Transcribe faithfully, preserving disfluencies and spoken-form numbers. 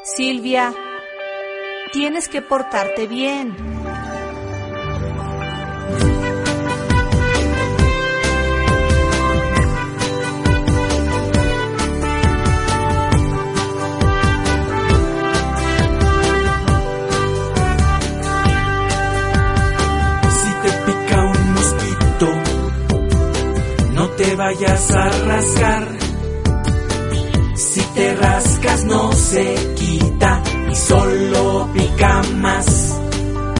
Silvia, tienes que portarte bien. Si te pica un mosquito, no te vayas a rascar. Si te rascas no se quita y solo pica más.